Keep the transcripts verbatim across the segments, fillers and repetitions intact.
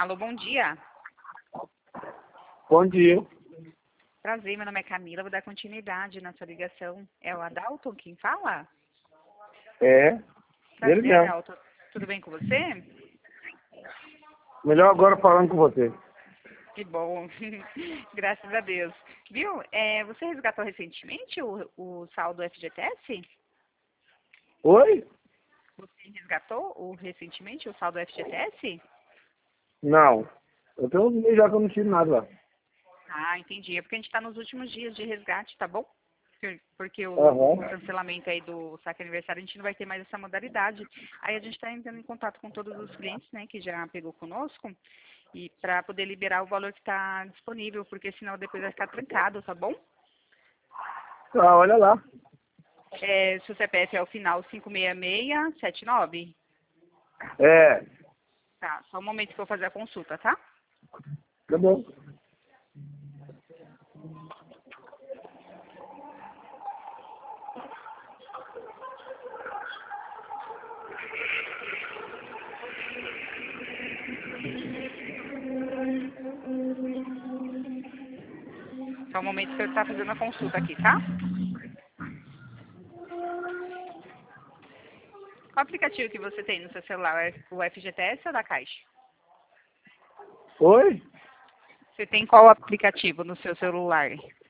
Alô, bom dia. Bom dia. Prazer, meu nome é Camila, vou dar continuidade na sua ligação. É o Adalto quem fala? É, ele Prazer, mesmo. Adalto. Tudo bem com você? Melhor agora falando com você. Que bom, graças a Deus. Viu, é, você resgatou recentemente o, o saldo F G T S? Oi? Você resgatou o, recentemente o saldo F G T S? Não. Eu tenho uns meses já que eu não tiro nada lá. Ah, entendi. É porque a gente está nos últimos dias de resgate, tá bom? Por- Porque o, o Aham. cancelamento aí do saque aniversário, a gente não vai ter mais essa modalidade. Aí a gente está entrando em contato com todos os clientes, né, que já pegou conosco, e para poder liberar o valor que está disponível, porque senão depois vai ficar trancado, tá bom? Ah, olha lá. É, seu C P F é o final cinco seis seis sete nove? É, Tá, só um momento que eu vou fazer a consulta, tá? tá bom. Só um momento que eu estou fazendo a consulta aqui, tá? Qual aplicativo que você tem no seu celular? O F G T S ou da Caixa? Oi? Você tem qual aplicativo no seu celular?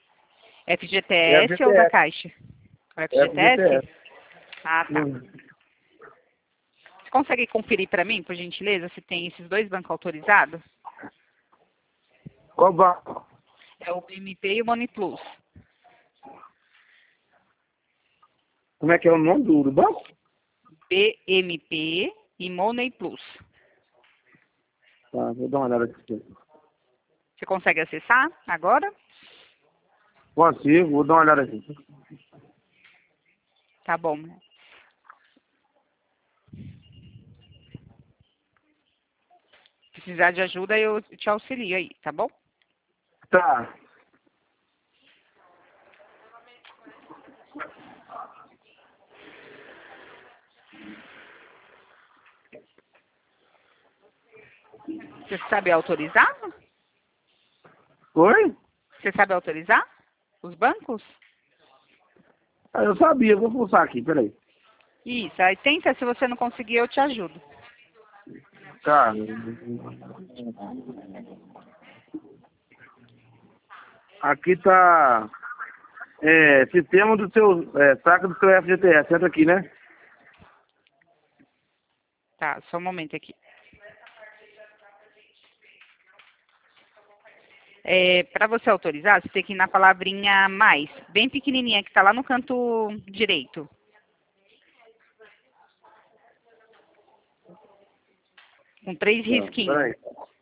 É F G T S ou da F G T S. Caixa? O É F G T F G T S? S. Ah, tá. Hum. Você consegue conferir para mim, por gentileza, se tem esses dois bancos autorizados? Qual banco? É o B M P e o Money Plus. Como é que é o nome do, do banco? B M P e Money Plus. Tá, vou dar uma olhada aqui. Você consegue acessar agora? Consigo, vou dar uma olhada aqui. Tá bom. Se precisar de ajuda, eu te auxilio aí, tá bom? Tá. Você sabe autorizar? Oi? Você sabe autorizar os bancos? Ah, eu sabia, vou pulsar aqui, peraí. Isso, aí tenta, se você não conseguir, eu te ajudo. Tá. Aqui tá. É, sistema do seu. É, saca do seu F G T S. Entra aqui, né? Tá, só um momento aqui. É, para você autorizar, você tem que ir na palavrinha mais, bem pequenininha, que está lá no canto direito. Com três Não, risquinhos. peraí.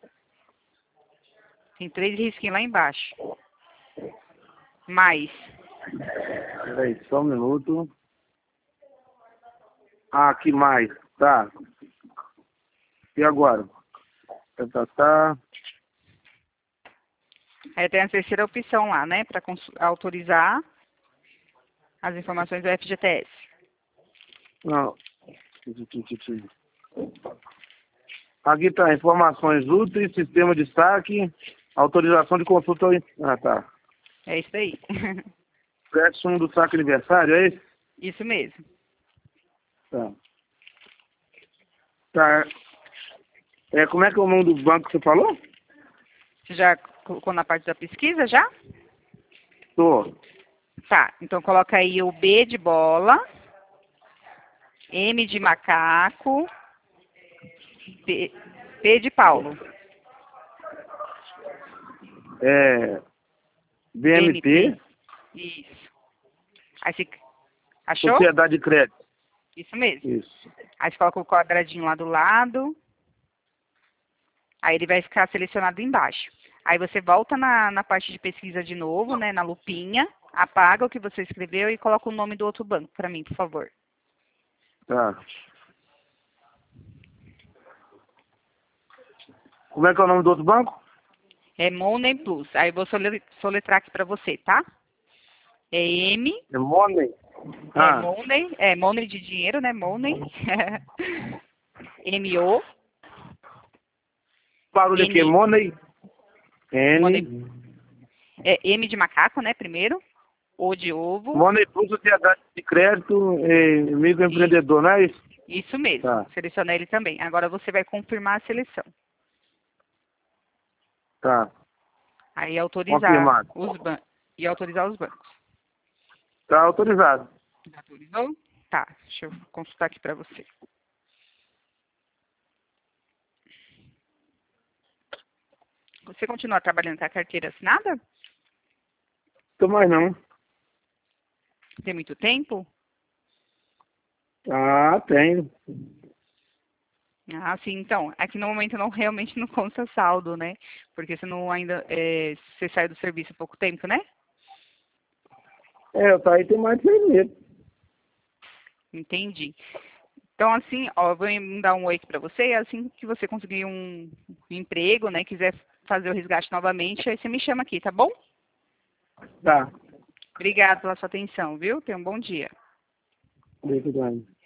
Tem três risquinhos lá embaixo. Mais. Peraí, só um minuto. Ah, aqui mais. Tá. E agora? Tá, tá, tá. Aí tem a terceira opção lá, né? Para autorizar as informações do F G T S. Não. Aqui tá, informações úteis, sistema de saque, autorização de consulta. Ah, tá. É isso aí. Crédito do saque aniversário, é esse? Isso mesmo. Tá. Tá. É, como é que é o nome do banco que você falou? Você já colocou na parte da pesquisa, já? Tô. Tá, então coloca aí o B de bola, M de macaco, P, P de Paulo. É. B M P, Isso. Aí você achou? Sociedade de Crédito. Isso mesmo. Isso. Aí você coloca o quadradinho lá do lado. Aí ele vai ficar selecionado embaixo. Aí você volta na, na parte de pesquisa de novo, né, na lupinha, apaga o que você escreveu e coloca o nome do outro banco para mim, por favor. Tá. Como é que é o nome do outro banco? É Money Plus. Aí eu vou sole- soletrar aqui para você, tá? É M, É Money. é Ah, Money, é Money de dinheiro, né? Money. M O Barulho aqui, N. Money. N. Money. É M de macaco, né, primeiro. O de ovo. Money Plus, sociedade de crédito, eh, microempreendedor, não é isso? Isso mesmo. Tá. Seleciona ele também. Agora você vai confirmar a seleção. Tá. Aí autorizar Confirmado. os bancos. E autorizar os bancos. Tá autorizado. Já autorizou? Tá. Deixa eu consultar aqui para você. Você continua trabalhando com a carteira assinada? Tô mais não. Tem muito tempo? Ah, tenho. Ah, sim. Então, aqui no momento não realmente não consta saldo, né? Porque você não ainda é, você saiu do serviço há pouco tempo, né? É, eu tá aí tem mais de seis meses. Entendi. Então, assim, ó, eu vou mandar um oi aqui para você, e assim que você conseguir um emprego, né, quiser fazer o resgate novamente, aí você me chama aqui, tá bom? Tá. Obrigada pela sua atenção, viu? Tenha um bom dia. Obrigado.